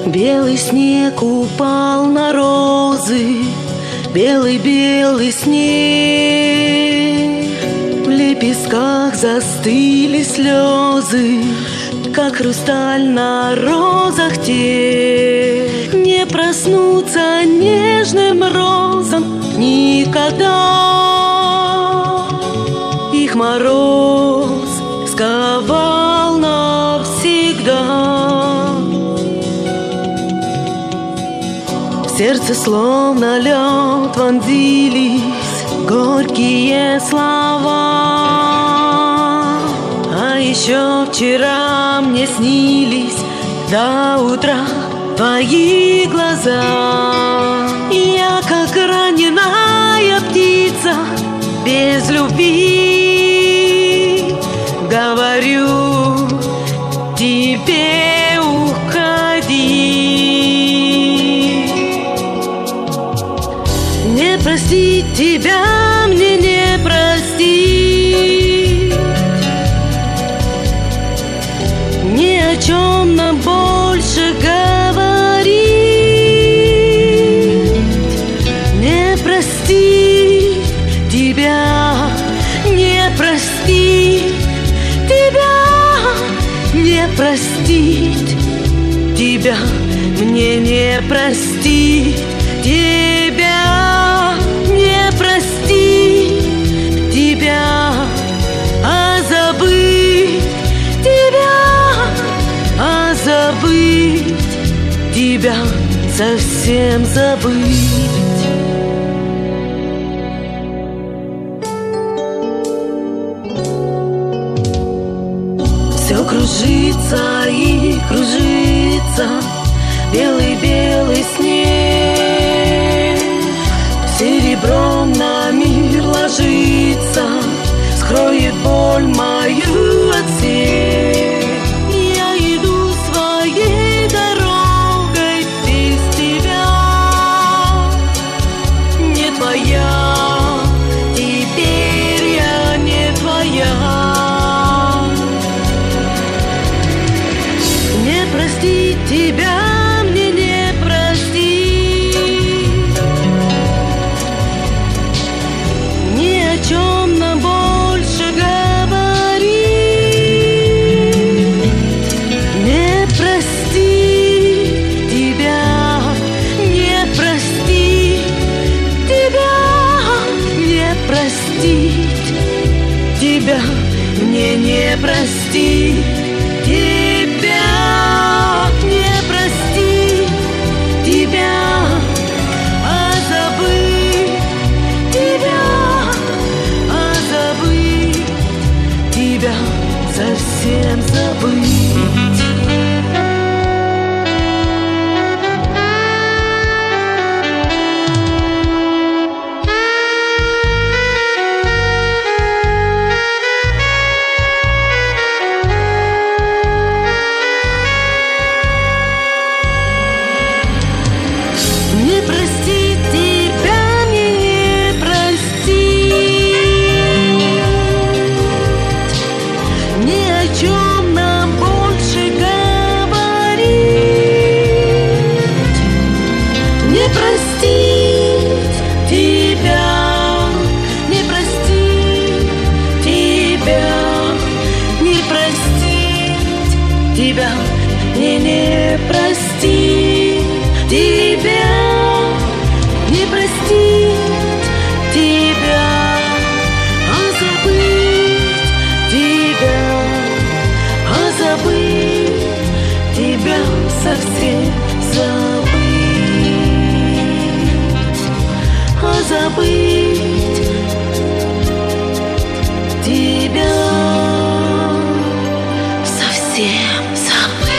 Белый снег упал на розы, белый-белый снег. В лепестках застыли слезы, как хрусталь на розах те. Не проснуться нежным розам никогда. Их мороз сковал навсегда. В сердце словно лед вонзились горькие слова. А еще вчера мне снились до утра твои глаза. И я, как раненая птица, без любви, говорю тебе: уходи. Не простить тебя мне не простить. Ни о чем нам больше говорить. Не простить тебя, не простить тебя, не простить тебя, мне не простить тебя, не простить тебя, а забыть тебя, а забыть тебя, совсем забыть. Все кружится и кружится, белый-белый снег. Серебром на мир ложится, скроет боль мою от всех. Я иду своей дорогой без тебя, не твоя, теперь я не твоя. Не простить тебя мне не простить. Ни о чем нам больше говорить. Не простить тебя, не простить тебя, не простить тебя, мне не простить тебя, не простить тебя, а забыть тебя, а забыть тебя, совсем забыть. Не простить тебя, мне не простить. Ни о чем нам больше говорить. Не простить тебя, не простить тебя, не простить тебя, мне не простить тебя. Не простить тебя, а забыть тебя, а забыть тебя, совсем забыть, а забыть тебя, совсем забыть.